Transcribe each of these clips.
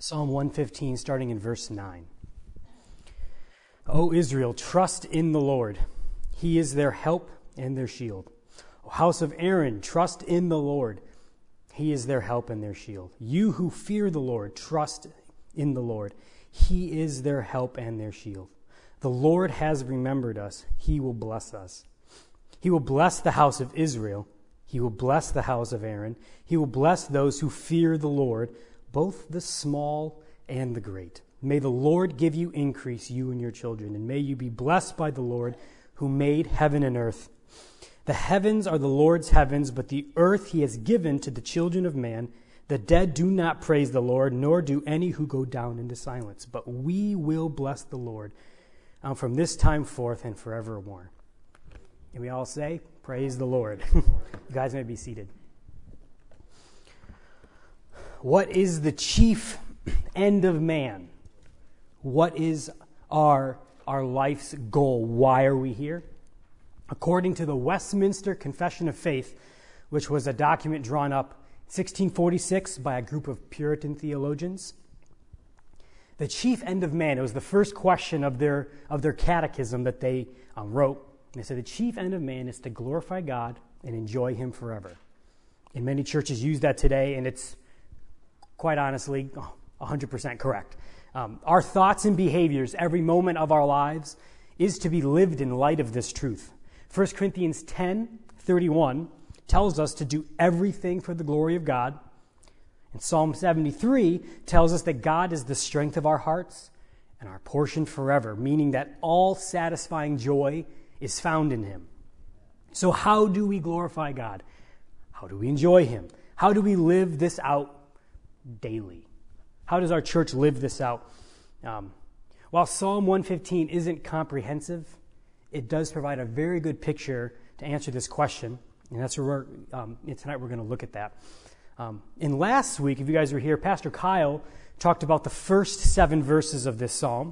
Psalm 115, starting in verse 9. O Israel, trust in the Lord. He is their help and their shield. O house of Aaron, trust in the Lord. He is their help and their shield. You who fear the Lord, trust in the Lord. He is their help and their shield. The Lord has remembered us. He will bless us. He will bless the house of Israel. He will bless the house of Aaron. He will bless those who fear the Lord, both the small and the great. May the Lord give you increase, you and your children, and may you be blessed by the Lord who made heaven and earth. The heavens are the Lord's heavens, but the earth he has given to the children of man. The dead do not praise the Lord, nor do any who go down into silence. But we will bless the Lord from this time forth and forevermore. And we all say, praise the Lord. You guys may be seated. What is the chief end of man? What is our life's goal? Why are we here? According to the Westminster Confession of Faith, which was a document drawn up in 1646 by a group of Puritan theologians, the chief end of man, it was the first question of their catechism that they wrote. And they said the chief end of man is to glorify God and enjoy him forever. And many churches use that today, and it's quite honestly 100% correct. Our thoughts and behaviors every moment of our lives is to be lived in light of this truth. 1 Corinthians 10:31 tells us to do everything for the glory of God. And Psalm 73 tells us that God is the strength of our hearts and our portion forever, meaning that all satisfying joy is found in him. So how do we glorify God? How do we enjoy him? How do we live this out daily? How does our church live this out? While Psalm 115 isn't comprehensive, it does provide a very good picture to answer this question, and that's where tonight we're going to look at that. And last week, if you guys were here, Pastor Kyle talked about the first 7 verses of this psalm,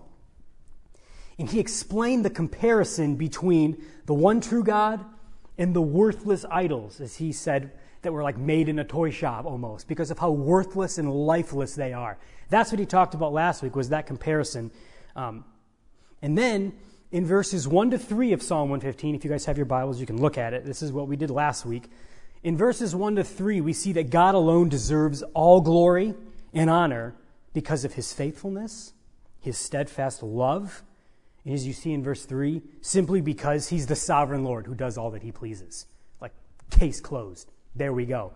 and he explained the comparison between the one true God and the worthless idols, as he said, that were like made in a toy shop almost, because of how worthless and lifeless they are. That's what he talked about last week, was that comparison. And then in verses 1 to 3 of Psalm 115, if you guys have your Bibles, you can look at it. This is what we did last week. In verses 1 to 3, we see that God alone deserves all glory and honor because of his faithfulness, his steadfast love, and as you see in verse 3, simply because he's the sovereign Lord who does all that he pleases. Like, case closed. There we go.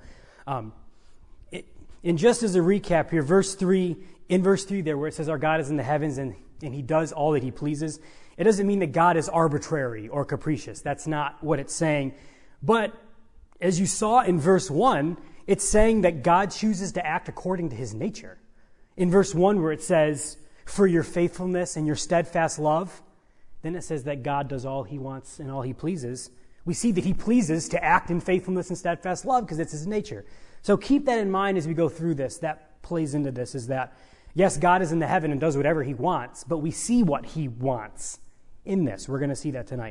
And just as a recap here, in verse 3 there where it says our God is in the heavens and he does all that he pleases, it doesn't mean that God is arbitrary or capricious. That's not what it's saying. But as you saw in verse 1, it's saying that God chooses to act according to his nature. In verse 1 where it says, for your faithfulness and your steadfast love, then it says that God does all he wants and all he pleases. We see that he pleases to act in faithfulness and steadfast love because it's his nature. So keep that in mind as we go through this. That plays into this, is that, yes, God is in the heaven and does whatever he wants, but we see what he wants in this. We're going to see that tonight.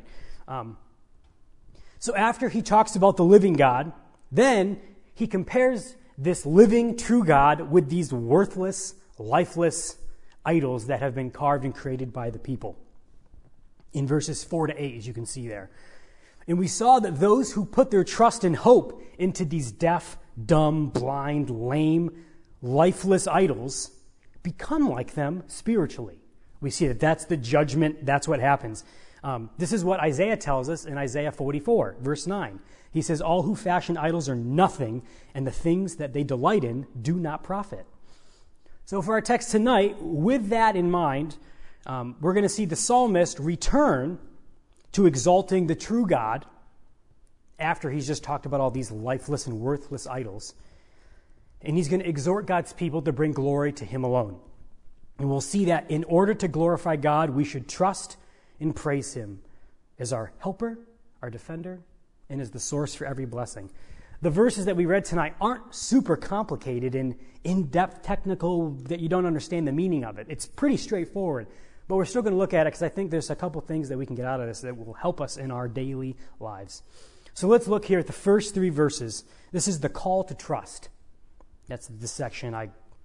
So after he talks about the living God, then he compares this living, true God with these worthless, lifeless idols that have been carved and created by the people. In verses 4 to 8, as you can see there. And we saw that those who put their trust and hope into these deaf, dumb, blind, lame, lifeless idols become like them spiritually. We see that that's the judgment, that's what happens. This is what Isaiah tells us in Isaiah 44, verse 9. He says, all who fashion idols are nothing, and the things that they delight in do not profit. So for our text tonight, with that in mind, we're going to see the psalmist return to exalting the true God after he's just talked about all these lifeless and worthless idols. And he's going to exhort God's people to bring glory to him alone. And we'll see that in order to glorify God, we should trust and praise him as our helper, our defender, and as the source for every blessing. The verses that we read tonight aren't super complicated and in-depth technical that you don't understand the meaning of it. It's pretty straightforward. But we're still going to look at it because I think there's a couple things that we can get out of this that will help us in our daily lives. So let's look here at the first 3 verses. This is the call to trust. That's the section I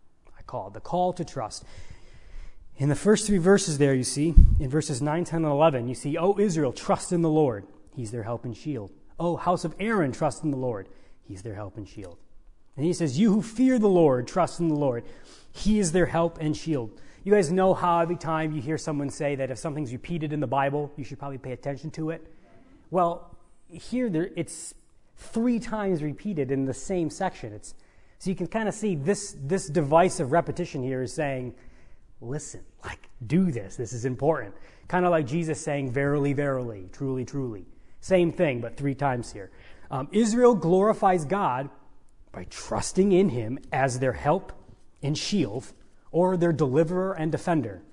called, the call to trust. In the first 3 verses there, you see, in verses 9, 10, and 11, you see, O Israel, trust in the Lord. He's their help and shield. O house of Aaron, trust in the Lord. He's their help and shield. And he says, you who fear the Lord, trust in the Lord. He is their help and shield. You guys know how every time you hear someone say that if something's repeated in the Bible, you should probably pay attention to it? Well, here it's 3 times repeated in the same section. So you can kind of see this device of repetition here is saying, listen, do this. This is important. Kind of like Jesus saying, verily, verily, truly, truly. Same thing, but 3 times here. Israel glorifies God by trusting in him as their help and shield, or their deliverer and defender.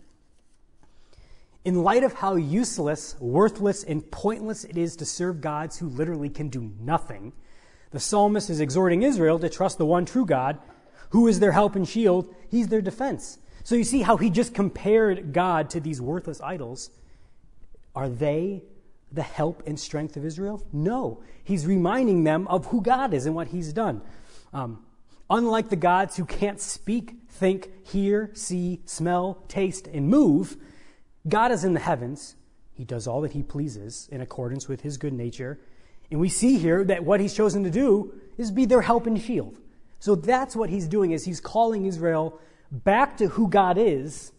In light of how useless, worthless, and pointless it is to serve gods who literally can do nothing, the psalmist is exhorting Israel to trust the one true God, who is their help and shield. He's their defense. So you see how he just compared God to these worthless idols. Are they the help and strength of Israel? No. He's reminding them of who God is and what he's done. Unlike the gods who can't speak, think, hear, see, smell, taste, and move, God is in the heavens. He does all that he pleases in accordance with his good nature. And we see here that what he's chosen to do is be their help and shield. So that's what he's doing, is he's calling Israel back to who God is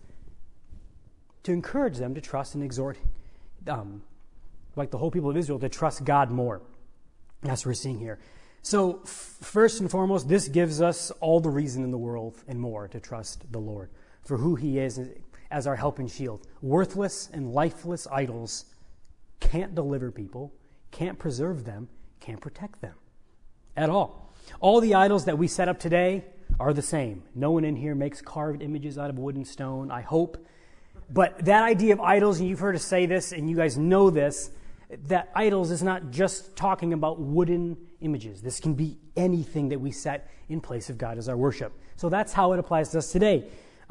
to encourage them to trust and exhort, like the whole people of Israel, to trust God more. That's what we're seeing here. So first and foremost, this gives us all the reason in the world and more to trust the Lord for who he is as our help and shield. Worthless and lifeless idols can't deliver people, can't preserve them, can't protect them at all. All the idols that we set up today are the same. No one in here makes carved images out of wood and stone, I hope. But that idea of idols, and you've heard us say this, and you guys know this, that idols is not just talking about wooden images. This can be anything that we set in place of God as our worship. So that's how it applies to us today.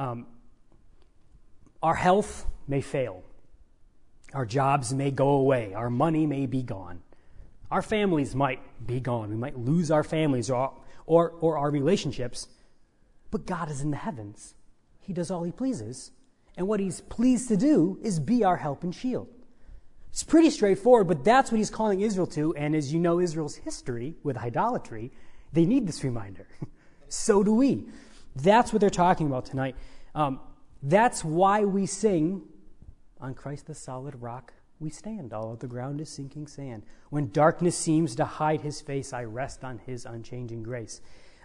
Our health may fail. Our jobs may go away. Our money may be gone. Our families might be gone. We might lose our families or our relationships. But God is in the heavens. He does all he pleases. And what he's pleased to do is be our help and shield. It's pretty straightforward, but that's what he's calling Israel to. And as you know Israel's history with idolatry, they need this reminder. So do we. That's what they're talking about tonight. That's why we sing, on Christ the solid rock we stand. All of the ground is sinking sand. When darkness seems to hide his face, I rest on his unchanging grace.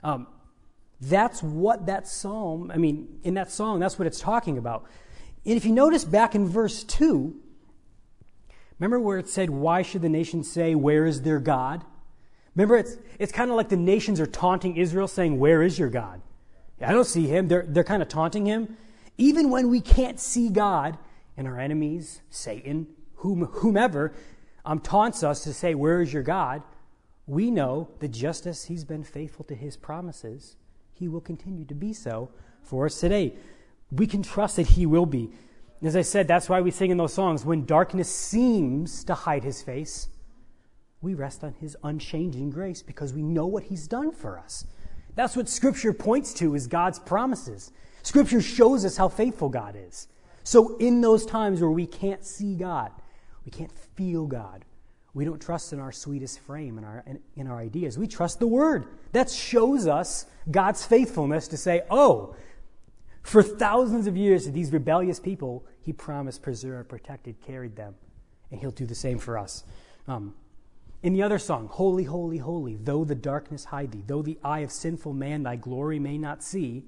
That's what that psalm, in that song, that's what it's talking about. And if you notice back in verse 2, remember where it said, why should the nations say, where is their God? Remember, it's kind of like the nations are taunting Israel, saying, where is your God? I don't see him. They're kind of taunting him. Even when we can't see God, and our enemies, Satan, whomever, taunts us to say, where is your God? We know that just as he's been faithful to his promises, he will continue to be so for us today. We can trust that he will be. As I said, that's why we sing in those songs, when darkness seems to hide his face, we rest on his unchanging grace because we know what he's done for us. That's what Scripture points to, is God's promises. Scripture shows us how faithful God is. So in those times where we can't see God, we can't feel God, we don't trust in our sweetest frame, in our ideas. We trust the Word. That shows us God's faithfulness to say, oh, for thousands of years to these rebellious people, he promised, preserved, protected, carried them. And he'll do the same for us. In the other song, holy, holy, holy, though the darkness hide thee, though the eye of sinful man thy glory may not see,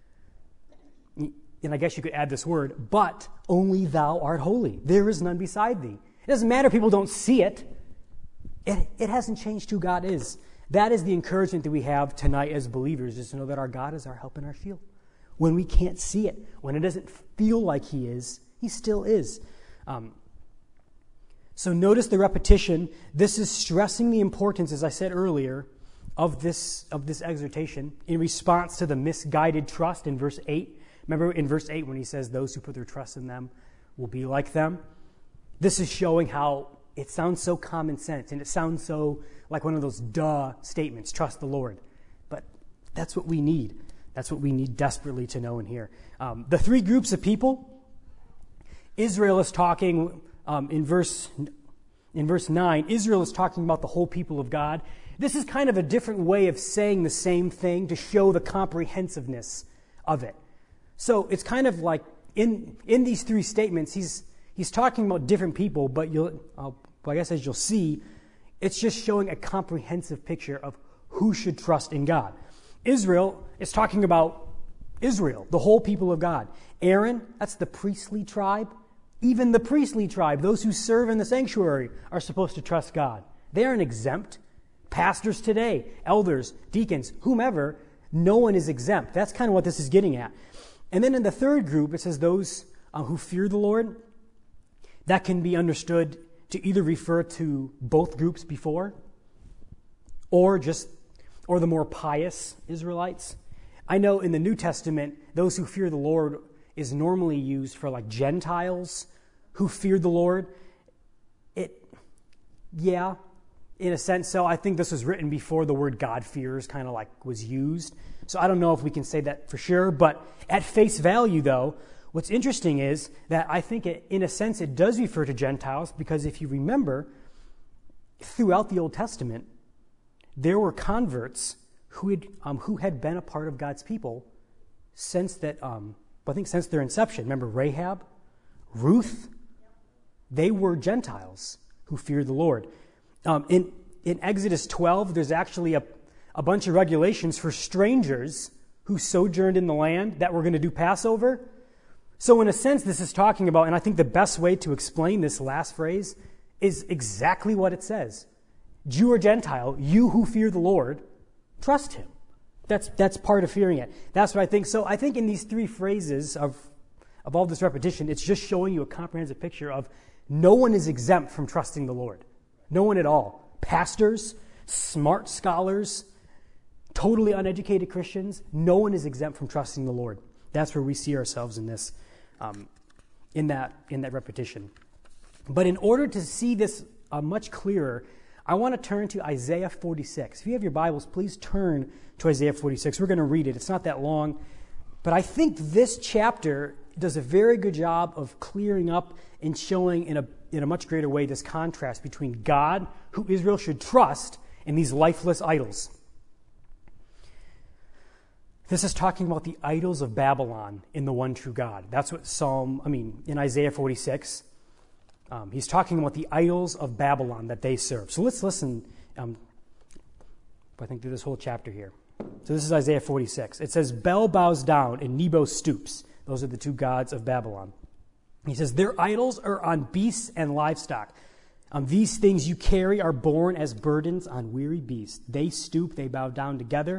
and I guess you could add this word, but only thou art holy. There is none beside thee. It doesn't matter if people don't see it. It hasn't changed who God is. That is the encouragement that we have tonight as believers, is to know that our God is our help and our shield. When we can't see it, when it doesn't feel like he is, he still is. So notice the repetition. This is stressing the importance, as I said earlier, of this exhortation in response to the misguided trust in verse 8. Remember in verse 8 when he says, those who put their trust in them will be like them? This is showing how it sounds so common sense, and it sounds so like one of those duh statements, trust the Lord. But that's what we need. That's what we need desperately to know and hear. The three groups of people, Israel is talking in verse 9, Israel is talking about the whole people of God. This is kind of a different way of saying the same thing to show the comprehensiveness of it. So it's kind of like in these three statements, he's talking about different people, but I guess as you'll see, it's just showing a comprehensive picture of who should trust in God. Israel is talking about Israel, the whole people of God. Aaron, that's the priestly tribe. Even the priestly tribe, those who serve in the sanctuary, are supposed to trust God. They aren't exempt. Pastors today, elders, deacons, whomever, no one is exempt. That's kind of what this is getting at. And then in the third group, it says those who fear the Lord. That can be understood to either refer to both groups before, or the more pious Israelites. I know in the New Testament, those who fear the Lord is normally used for like Gentiles who feared the Lord. In a sense, so I think this was written before the word God-fearers kind of like was used. So I don't know if we can say that for sure, but at face value though, what's interesting is that I think in a sense it does refer to Gentiles, because if you remember, throughout the Old Testament, there were converts who had been a part of God's people since their inception. Remember Rahab, Ruth? They were Gentiles who feared the Lord. In Exodus 12, there's actually a bunch of regulations for strangers who sojourned in the land that were going to do Passover. So in a sense, this is talking about, and I think the best way to explain this last phrase is exactly what it says. Jew or Gentile, you who fear the Lord, trust him. That's part of fearing it. That's what I think. So I think in these three phrases of all this repetition, it's just showing you a comprehensive picture of no one is exempt from trusting the Lord. No one at all. Pastors, smart scholars, totally uneducated Christians, no one is exempt from trusting the Lord. That's where we see ourselves in this, in that repetition. But in order to see this much clearer, I want to turn to Isaiah 46. If you have your Bibles, please turn to Isaiah 46. We're going to read it. It's not that long, but I think this chapter does a very good job of clearing up and showing in a much greater way this contrast between God, who Israel should trust, and these lifeless idols. This is talking about the idols of Babylon in the one true God. That's what in Isaiah 46, he's talking about the idols of Babylon that they serve. So let's listen, I think, through this whole chapter here. So this is Isaiah 46. It says, Bel bows down and Nebo stoops. Those are the two gods of Babylon. He says, their idols are on beasts and livestock. These things you carry are borne as burdens on weary beasts. They stoop, they bow down together.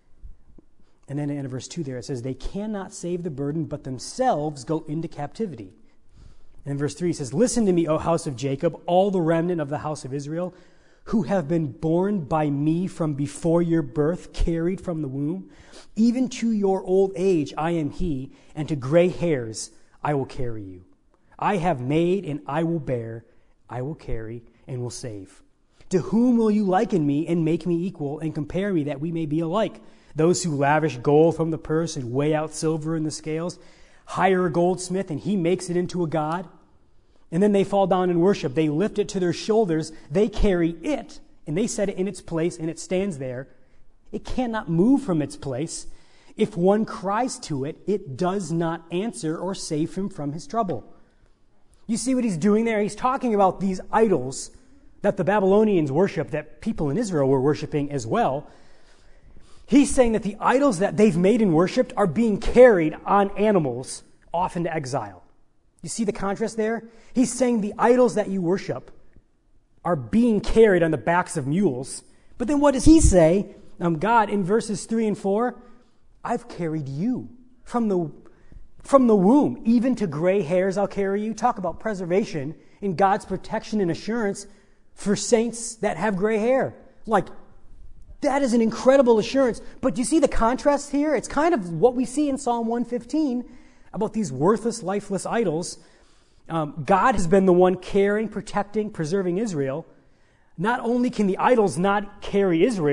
And then in verse 2 there, it says, they cannot save the burden, but themselves go into captivity. And in verse 3 it says, listen to me, O house of Jacob, all the remnant of the house of Israel, who have been born by me from before your birth, carried from the womb. Even to your old age I am he, and to gray hairs I will carry you. I have made and I will bear, I will carry and will save. To whom will you liken me and make me equal and compare me that we may be alike? Those who lavish gold from the purse and weigh out silver in the scales, hire a goldsmith and he makes it into a god. And then they fall down and worship. They lift it to their shoulders. They carry it and they set it in its place and it stands there. It cannot move from its place. If one cries to it, it does not answer or save him from his trouble. You see what he's doing there? He's talking about these idols that the Babylonians worship, that people in Israel were worshiping as well. He's saying that the idols that they've made and worshipped are being carried on animals off into exile. You see the contrast there? He's saying the idols that you worship are being carried on the backs of mules. But then what does he say? God, in verses 3 and 4, I've carried you from the womb. Even to gray hairs I'll carry you. Talk about preservation and God's protection and assurance for saints that have gray hair. Like, that is an incredible assurance. But do you see the contrast here? It's kind of what we see in Psalm 115 about these worthless, lifeless idols. God has been the one caring, protecting, preserving Israel. Not only can the idols not carry Israel,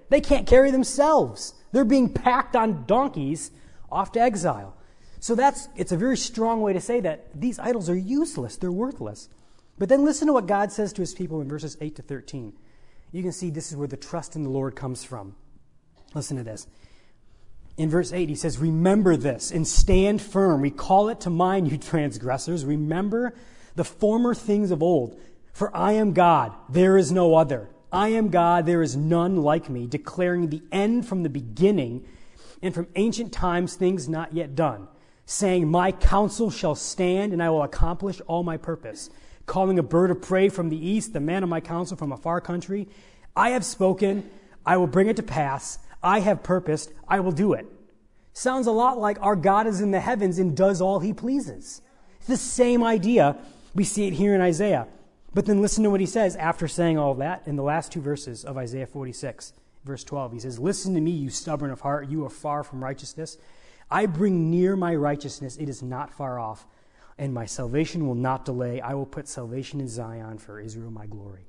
They can't carry themselves. They're being packed on donkeys off to exile. So it's a very strong way to say that these idols are useless. They're worthless. But then listen to what God says to his people in verses 8 to 13. You can see this is where the trust in the Lord comes from. Listen to this. In verse 8, he says, remember this and stand firm. Recall it to mind, you transgressors. Remember the former things of old. For I am God, there is no other. I am God, there is none like me, declaring the end from the beginning and from ancient times things not yet done, saying, my counsel shall stand and I will accomplish all my purpose. Calling a bird of prey from the east, the man of my counsel from a far country. I have spoken, I will bring it to pass. I have purposed, I will do it. Sounds a lot like our God is in the heavens and does all he pleases. It's the same idea. We see it here in Isaiah. But then listen to what he says after saying all that in the last two verses of Isaiah 46, verse 12. He says, listen to me, you stubborn of heart, you are far from righteousness. I bring near my righteousness, it is not far off, and my salvation will not delay. I will put salvation in Zion for Israel, my glory.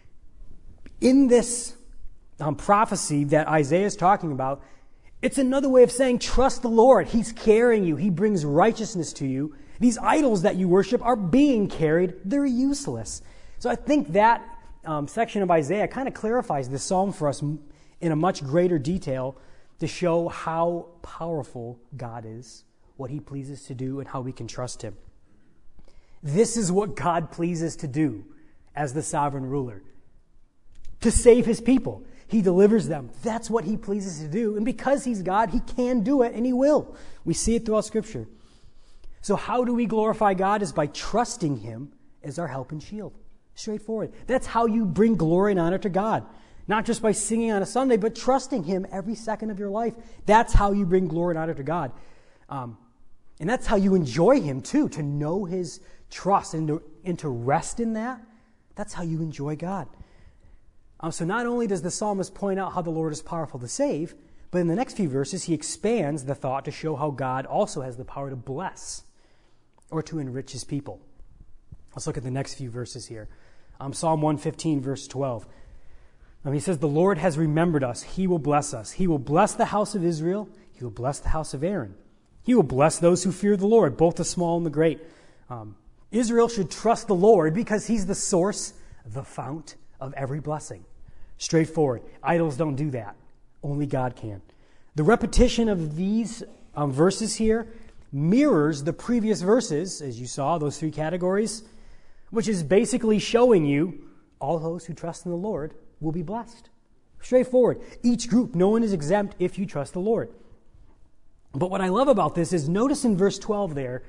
In this prophecy that Isaiah is talking about, it's another way of saying, trust the Lord. He's carrying you. He brings righteousness to you. These idols that you worship are being carried. They're useless. So I think that section of Isaiah kind of clarifies this psalm for us in a much greater detail to show how powerful God is, what he pleases to do, and how we can trust him. This is what God pleases to do as the sovereign ruler, to save his people. He delivers them. That's what he pleases to do. And because he's God, he can do it, and he will. We see it throughout Scripture. So how do we glorify God? Is by trusting him as our help and shield. Straightforward. That's how you bring glory and honor to God. Not just by singing on a Sunday, but trusting him every second of your life. That's how you bring glory and honor to God. And that's how you enjoy him too, to know his trust and to rest in that. That's how you enjoy God. So not only does the psalmist point out how the Lord is powerful to save, but in the next few verses he expands the thought to show how God also has the power to bless or to enrich his people. Let's look at the next few verses here. Psalm 115, verse 12. He says, the Lord has remembered us. He will bless us. He will bless the house of Israel. He will bless the house of Aaron. He will bless those who fear the Lord, both the small and the great. Israel should trust the Lord because he's the source, the fount of every blessing. Straightforward. Idols don't do that. Only God can. The repetition of these verses here mirrors the previous verses, as you saw, those three categories, which is basically showing you all those who trust in the Lord will be blessed. Straightforward. Each group, no one is exempt if you trust the Lord. But what I love about this is notice in verse 12 there,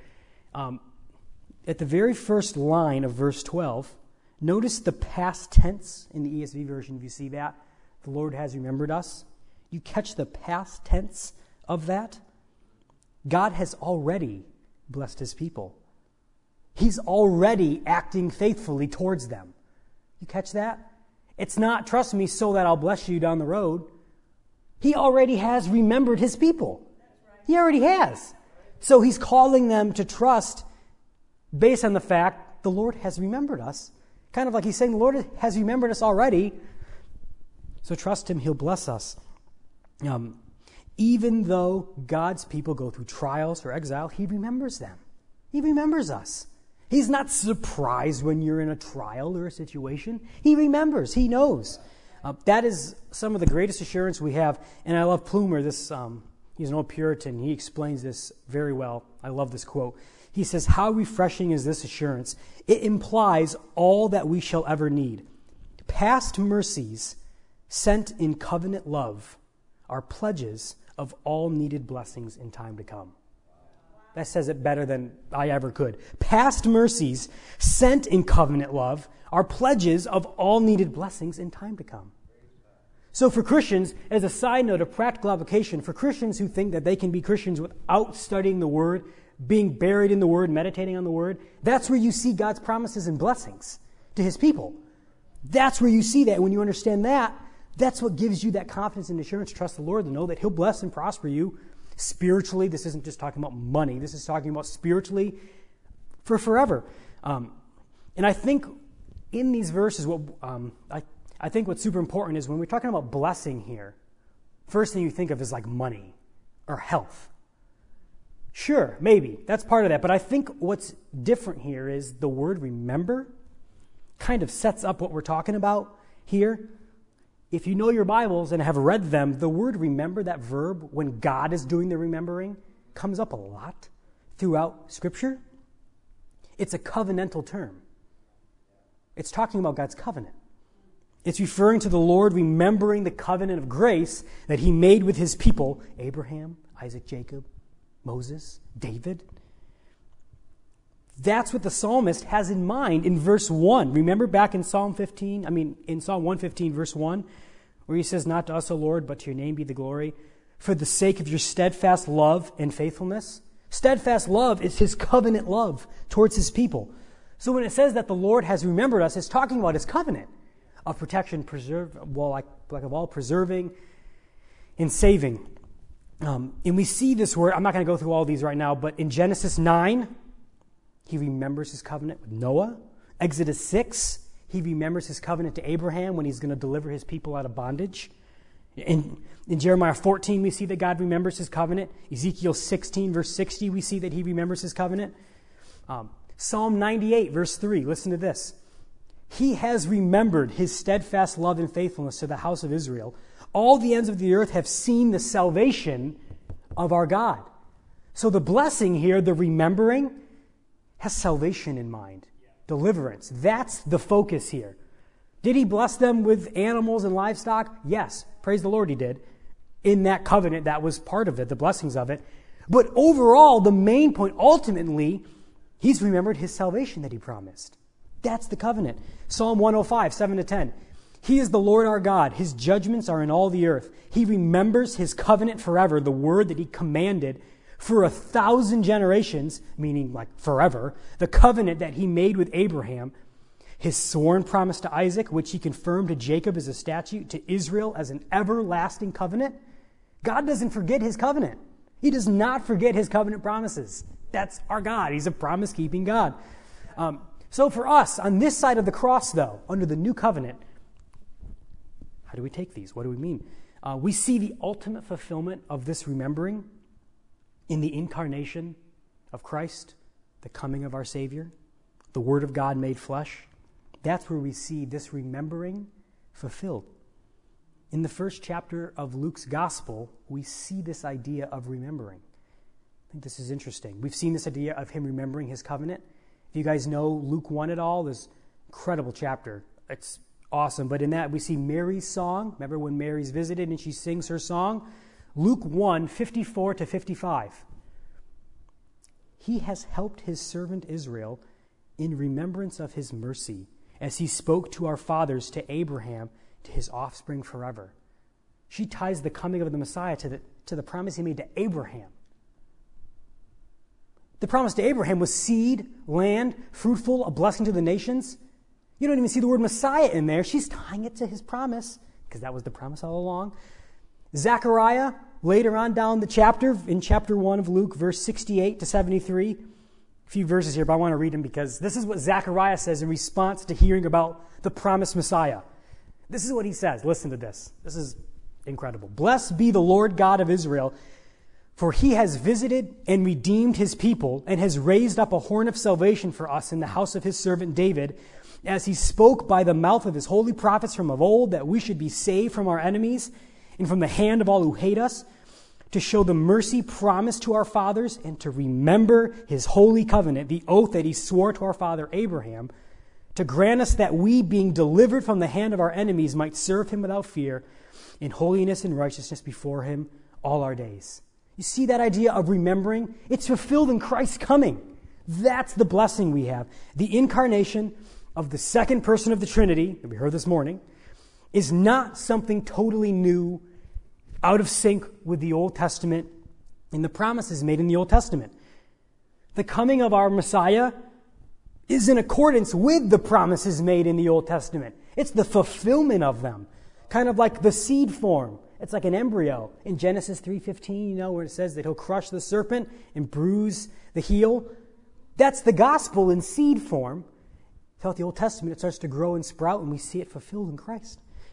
at the very first line of verse 12, notice the past tense in the ESV version, if you see that. The Lord has remembered us. You catch the past tense of that? God has already blessed his people. He's already acting faithfully towards them. You catch that? It's not, trust me, so that I'll bless you down the road. He already has remembered his people. He already has. So he's calling them to trust based on the fact the Lord has remembered us. Kind of like he's saying the Lord has remembered us already. So trust him, he'll bless us. Even though God's people go through trials or exile, he remembers them. He remembers us. He's not surprised when you're in a trial or a situation. He remembers. He knows. That is some of the greatest assurance we have. And I love Plumer. He's an old Puritan. He explains this very well. I love this quote. He says, how refreshing is this assurance? It implies all that we shall ever need. Past mercies sent in covenant love are pledges of all needed blessings in time to come. That says it better than I ever could. Past mercies sent in covenant love are pledges of all needed blessings in time to come. So for Christians, as a side note, a practical application, for Christians who think that they can be Christians without studying the Word, being buried in the Word, meditating on the Word, that's where you see God's promises and blessings to his people. That's where you see that. When you understand that, that's what gives you that confidence and assurance. Trust the Lord to know that he'll bless and prosper you spiritually. This isn't just talking about money. This is talking about spiritually for forever. And I think in these verses, I think what's super important is when we're talking about blessing here, first thing you think of is like money or health. Sure, maybe. That's part of that. But I think what's different here is the word remember kind of sets up what we're talking about here. If you know your Bibles and have read them, the word remember, that verb, when God is doing the remembering, comes up a lot throughout Scripture. It's a covenantal term. It's talking about God's covenant. It's referring to the Lord remembering the covenant of grace that he made with his people, Abraham, Isaac, Jacob, Moses, David. That's what the psalmist has in mind in verse 1. Remember back in Psalm 115, verse 1, where he says, "Not to us, O Lord, but to your name be the glory, for the sake of your steadfast love and faithfulness." Steadfast love is his covenant love towards his people. So when it says that the Lord has remembered us, it's talking about his covenant of protection, preserving and saving. And we see this word, I'm not going to go through all these right now, but in Genesis 9, he remembers his covenant with Noah. Exodus 6, he remembers his covenant to Abraham when he's going to deliver his people out of bondage. In Jeremiah 14, we see that God remembers his covenant. Ezekiel 16, verse 60, we see that he remembers his covenant. Psalm 98, verse 3, listen to this. He has remembered his steadfast love and faithfulness to the house of Israel. All the ends of the earth have seen the salvation of our God. So the blessing here, the remembering, has salvation in mind. Deliverance. That's the focus here. Did he bless them with animals and livestock? Yes. Praise the Lord, he did. In that covenant, that was part of it, the blessings of it. But overall, the main point, ultimately, he's remembered his salvation that he promised. That's the covenant. Psalm 105, 7-10. He is the Lord our God. His judgments are in all the earth. He remembers his covenant forever, the word that he commanded for 1,000 generations, meaning like forever, the covenant that he made with Abraham, his sworn promise to Isaac, which he confirmed to Jacob as a statute, to Israel as an everlasting covenant. God doesn't forget his covenant. He does not forget his covenant promises. That's our God. He's a promise-keeping God. So for us, on this side of the cross, though, under the new covenant, how do we take these? What do we mean? We see the ultimate fulfillment of this remembering in the incarnation of Christ, the coming of our Savior, the Word of God made flesh. That's where we see this remembering fulfilled. In the first chapter of Luke's Gospel, we see this idea of remembering. I think this is interesting. We've seen this idea of him remembering his covenant. If you guys know Luke 1 at all, this incredible chapter. It's awesome. But in that, we see Mary's song. Remember when Mary's visited and she sings her song? Luke 1, 54-55. He has helped his servant Israel in remembrance of his mercy, as he spoke to our fathers, to Abraham, to his offspring forever. She ties the coming of the Messiah to the promise he made to Abraham. The promise to Abraham was seed, land, fruitful, a blessing to the nations. You don't even see the word Messiah in there. She's tying it to his promise, because that was the promise all along. Zechariah, later on down the chapter, in chapter 1 of Luke, verse 68-73, a few verses here, but I want to read them because this is what Zechariah says in response to hearing about the promised Messiah. This is what he says. Listen to this. This is incredible. "Blessed be the Lord God of Israel, for he has visited and redeemed his people and has raised up a horn of salvation for us in the house of his servant David, as he spoke by the mouth of his holy prophets from of old, that we should be saved from our enemies and from the hand of all who hate us, to show the mercy promised to our fathers and to remember his holy covenant, the oath that he swore to our father Abraham, to grant us that we, being delivered from the hand of our enemies, might serve him without fear in holiness and righteousness before him all our days." You see that idea of remembering? It's fulfilled in Christ's coming. That's the blessing we have. The incarnation of the second person of the Trinity, that we heard this morning, is not something totally new, out of sync with the Old Testament and the promises made in the Old Testament. The coming of our Messiah is in accordance with the promises made in the Old Testament. It's the fulfillment of them, kind of like the seed form. It's like an embryo. In Genesis 3:15, where it says that he'll crush the serpent and bruise the heel. That's the gospel in seed form. Throughout the Old Testament, it starts to grow and sprout, and we see it fulfilled in Christ.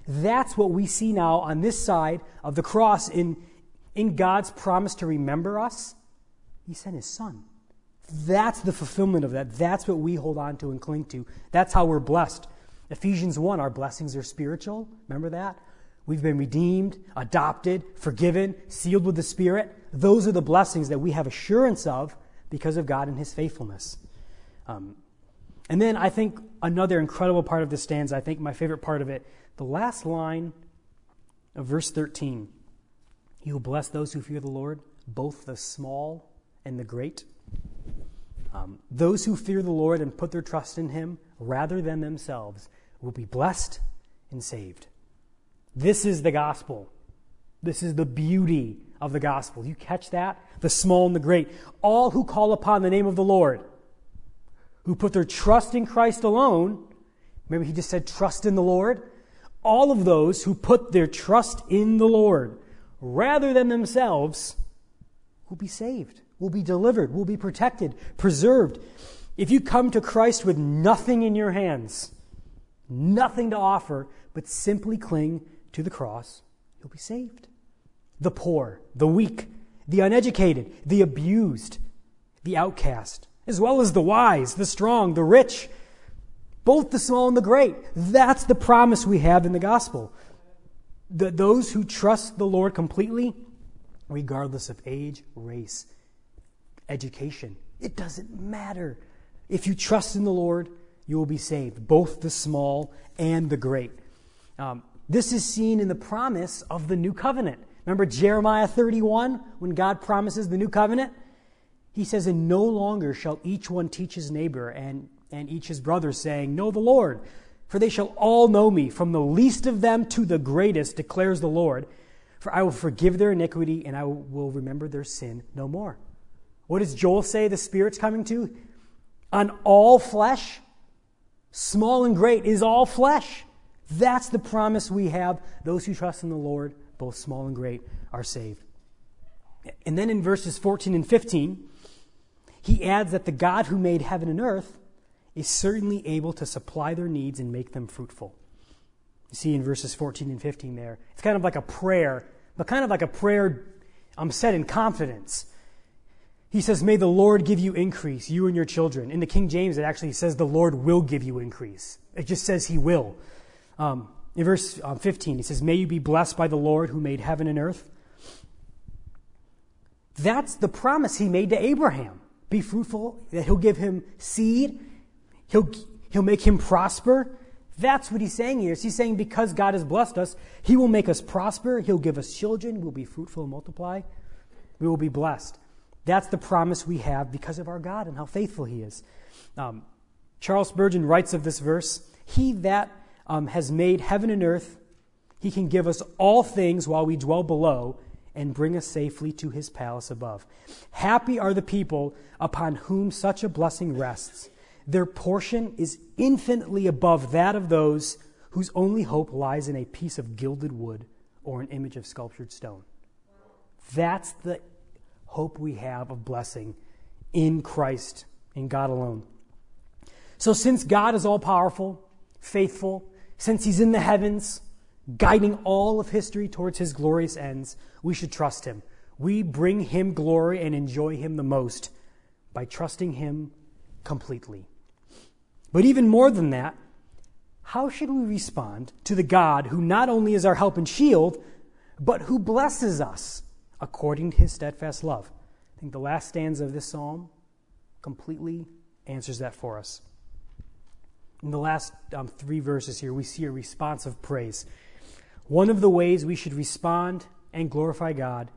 That's what we see now on this side of the cross in God's promise to remember us. He sent his Son. That's the fulfillment of that. That's what we hold on to and cling to. That's how we're blessed. Ephesians 1, our blessings are spiritual. Remember that? We've been redeemed, adopted, forgiven, sealed with the Spirit. Those are the blessings that we have assurance of because of God and his faithfulness. And then I think another incredible part of this stanza, I think my favorite part of it, the last line of verse 13. He will bless those who fear the Lord, both the small and the great. Those who fear the Lord and put their trust in him rather than themselves will be blessed and saved. This is the gospel. This is the beauty of the gospel. You catch that? The small and the great. All who call upon the name of the Lord, who put their trust in Christ alone. Remember, he just said trust in the Lord. All of those who put their trust in the Lord rather than themselves will be saved, will be delivered, will be protected, preserved. If you come to Christ with nothing in your hands, nothing to offer, but simply cling to the cross, you'll be saved. The poor, the weak, the uneducated, the abused, the outcast, as well as the wise, the strong, the rich, both the small and the great. That's the promise we have in the gospel. That those who trust the Lord completely, regardless of age, race, education, it doesn't matter. If you trust in the Lord, you will be saved, both the small and the great. This is seen in the promise of the new covenant. Remember Jeremiah 31, when God promises the new covenant? He says, and no longer shall each one teach his neighbor and each his brother, saying, know the Lord, for they shall all know me, from the least of them to the greatest, declares the Lord. For I will forgive their iniquity, and I will remember their sin no more. What does Joel say the Spirit's coming to? On all flesh, small and great, is all flesh. That's the promise we have. Those who trust in the Lord, both small and great, are saved. And then in verses 14 and 15, he adds that the God who made heaven and earth is certainly able to supply their needs and make them fruitful. You see in verses 14 and 15 there, it's kind of like a prayer, but kind of like a prayer said in confidence. He says, may the Lord give you increase, you and your children. In the King James, it actually says the Lord will give you increase. It just says he will. In verse 15, he says, may you be blessed by the Lord who made heaven and earth. That's the promise he made to Abraham. Be fruitful, that he'll give him seed. He'll make him prosper. That's what he's saying here. He's saying because God has blessed us, he will make us prosper. He'll give us children. We'll be fruitful and multiply. We will be blessed. That's the promise we have because of our God and how faithful he is. Charles Spurgeon writes of this verse, he that has made heaven and earth, he can give us all things while we dwell below and bring us safely to his palace above. Happy are the people upon whom such a blessing rests. Their portion is infinitely above that of those whose only hope lies in a piece of gilded wood or an image of sculptured stone. That's the hope we have of blessing in Christ, in God alone. So since God is all-powerful, faithful, since he's in the heavens, guiding all of history towards his glorious ends, we should trust him. We bring him glory and enjoy him the most by trusting him completely. But even more than that, how should we respond to the God who not only is our help and shield, but who blesses us according to his steadfast love? I think the last stanza of this psalm completely answers that for us. In the last 3 verses here, we see a response of praise. One of the ways we should respond and glorify God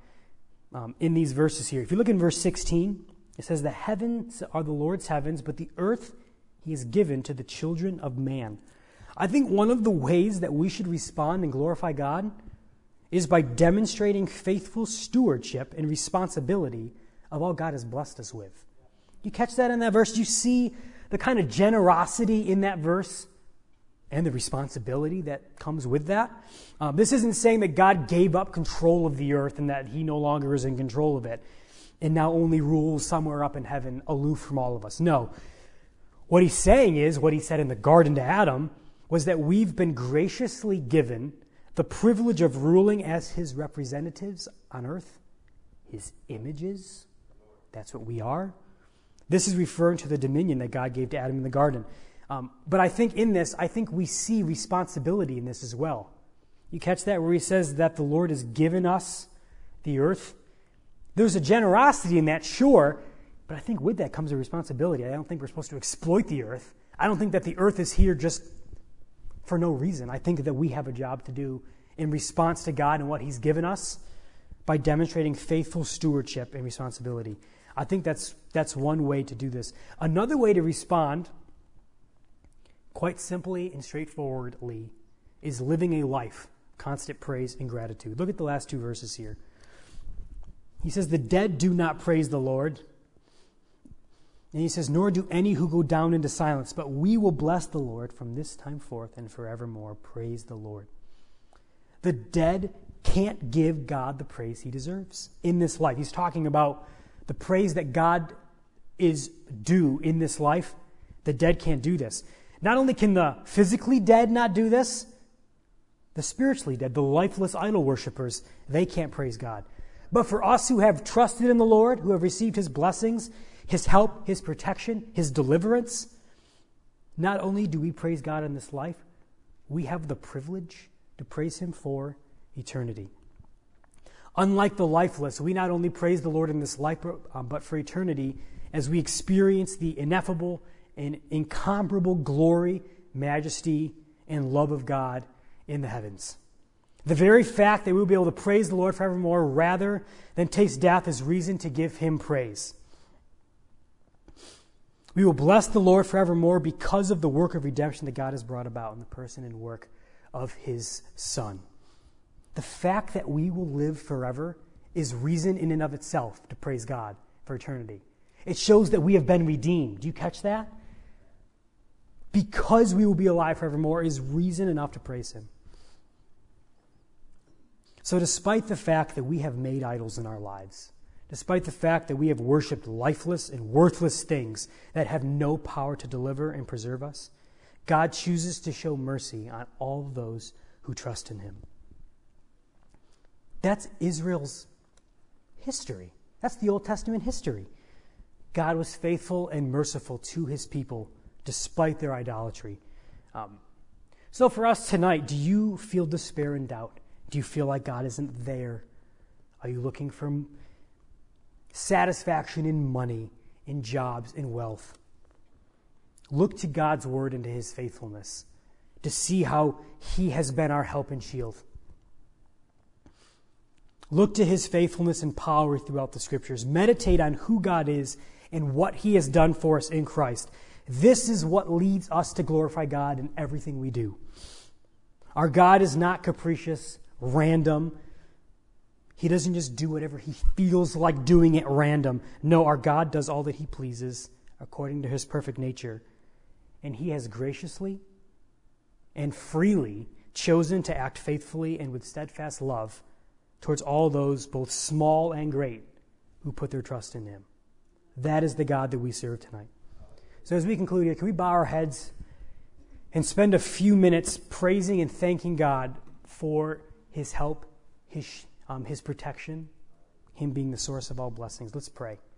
in these verses here. If you look in verse 16, it says, the heavens are the Lord's heavens, but the earth he has given to the children of man. I think one of the ways that we should respond and glorify God is by demonstrating faithful stewardship and responsibility of all God has blessed us with. You catch that in that verse? You see the kind of generosity in that verse and the responsibility that comes with that. This isn't saying that God gave up control of the earth and that he no longer is in control of it and now only rules somewhere up in heaven aloof from all of us. No. What he's saying is, what he said in the garden to Adam, was that we've been graciously given the privilege of ruling as his representatives on earth, his images. That's what we are. This is referring to the dominion that God gave to Adam in the garden. But I think in this, we see responsibility in this as well. You catch that where he says that the Lord has given us the earth? There's a generosity in that, sure, but I think with that comes a responsibility. I don't think we're supposed to exploit the earth. I don't think that the earth is here just for no reason. I think that we have a job to do in response to God and what he's given us by demonstrating faithful stewardship and responsibility. I think that's one way to do this. Another way to respond, quite simply and straightforwardly, is living a life, constant praise and gratitude. Look at the last two verses here. He says, the dead do not praise the Lord. And he says, nor do any who go down into silence, but we will bless the Lord from this time forth and forevermore. Praise the Lord. The dead can't give God the praise he deserves in this life. He's talking about the praise that God is due in this life. The dead can't do this. Not only can the physically dead not do this, the spiritually dead, the lifeless idol worshipers, they can't praise God. But for us who have trusted in the Lord, who have received his blessings, his help, his protection, his deliverance, not only do we praise God in this life, we have the privilege to praise him for eternity. Unlike the lifeless, we not only praise the Lord in this life, but for eternity as we experience the ineffable and incomparable glory, majesty, and love of God in the heavens. The very fact that we will be able to praise the Lord forevermore rather than taste death is reason to give him praise. We will bless the Lord forevermore because of the work of redemption that God has brought about in the person and work of his Son. The fact that we will live forever is reason in and of itself to praise God for eternity. It shows that we have been redeemed. Do you catch that? Because we will be alive forevermore is reason enough to praise him. So despite the fact that we have made idols in our lives, despite the fact that we have worshipped lifeless and worthless things that have no power to deliver and preserve us, God chooses to show mercy on all those who trust in him. That's Israel's history. That's the Old Testament history. God was faithful and merciful to his people despite their idolatry. So for us tonight, do you feel despair and doubt? Do you feel like God isn't there? Are you looking for satisfaction in money, in jobs, in wealth? Look to God's word and to his faithfulness to see how he has been our help and shield. Look to his faithfulness and power throughout the scriptures. Meditate on who God is and what he has done for us in Christ. This is what leads us to glorify God in everything we do. Our God is not capricious, random. He doesn't just do whatever he feels like doing at random. No, our God does all that he pleases according to his perfect nature. And he has graciously and freely chosen to act faithfully and with steadfast love towards all those, both small and great, who put their trust in him. That is the God that we serve tonight. So as we conclude here, can we bow our heads and spend a few minutes praising and thanking God for his help, his protection, him being the source of all blessings? Let's pray.